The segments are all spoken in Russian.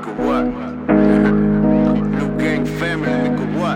nigga, what? New gang family, nigga, what?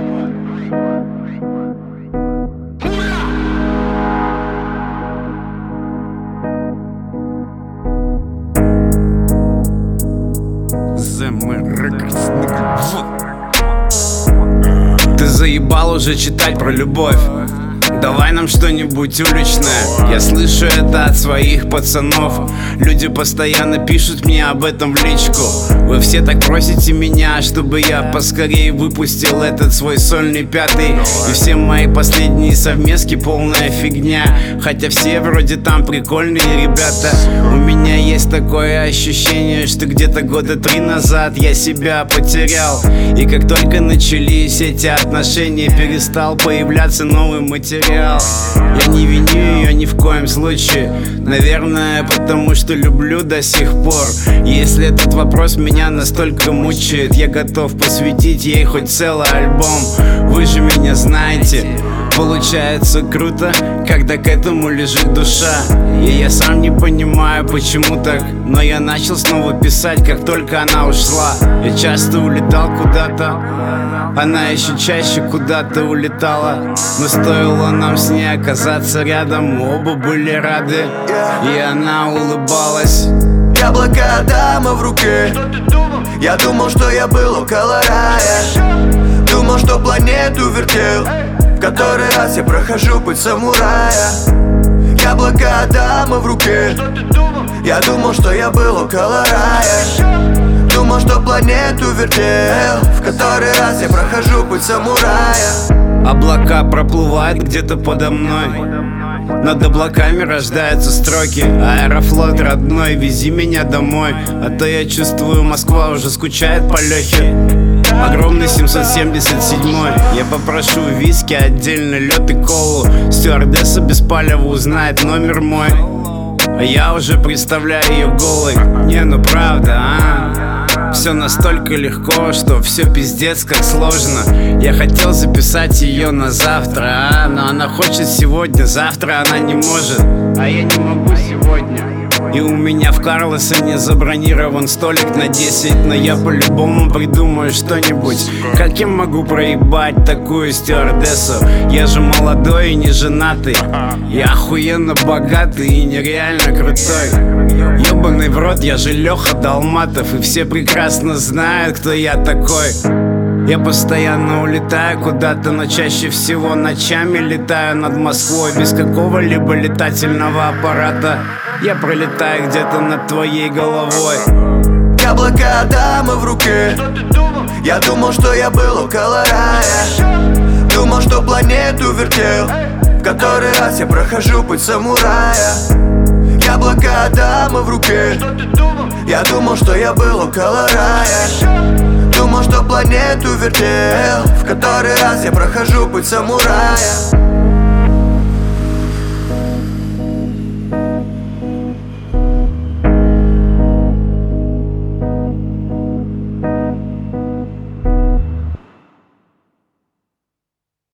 Ты заебал уже читать про любовь. Давай нам что-нибудь уличное. Я слышу это от своих пацанов. Люди постоянно пишут мне об этом в личку. Вы все так просите меня, чтобы я поскорее выпустил этот свой сольный пятый. И все мои последние совместки полная фигня. Хотя все вроде там прикольные ребята. У меня есть такое ощущение, что где-то года 3 назад я себя потерял. И как только начались эти отношения, перестал появляться новый материал. Я не виню ее ни в коем случае. Наверное, потому что люблю до сих пор. Если этот вопрос меня настолько мучает, я готов посвятить ей хоть целый альбом. Вы же меня знаете. Получается круто, когда к этому лежит душа. И я сам не понимаю, почему так, но я начал снова писать, как только она ушла. Я часто улетал куда-то, она еще чаще куда-то улетала. Но стоило нам с ней оказаться рядом, мы оба были рады. И она улыбалась. Яблоко Адама в руке. Я думал, что я был около рая. Думал, что планету вертел. В который раз я прохожу путь самурая. Яблоко Адама в руке. Я думал, что я был около рая. Думал, что планету вертел. В который раз я прохожу путь самурая. Облака проплывают где-то подо мной. Над облаками рождаются строки. Аэрофлот родной, вези меня домой. А то я чувствую, Москва уже скучает по Лехе. Огромный 777-й. Я попрошу виски, отдельно лед и колу. Стюардесса без палева узнает номер мой. А я уже представляю ее голой. Не, ну правда, все настолько легко, что все пиздец как сложно. Я хотел записать ее на завтра, но она хочет сегодня, завтра она не может. А я не могу сегодня. И у меня в Карлосоне забронирован столик на 10. Но я по-любому придумаю что-нибудь. Как я могу проебать такую стюардессу? Я же молодой и не женатый. Я охуенно богатый и нереально крутой. Ёбаный в рот, я же Леха Долматов. И все прекрасно знают, кто я такой. Я постоянно улетаю куда-то, но чаще всего ночами летаю над Москвой без какого-либо летательного аппарата. Я пролетаю где-то над твоей головой. Яблоко Адама в руке. Я думал, что я был около рая. Думал, что планету вертел. В который раз я прохожу путь самурая. Яблоко Адама в руке. Я думал, что я был около рая. Думал, что планету вертел. В который раз я прохожу путь самурая.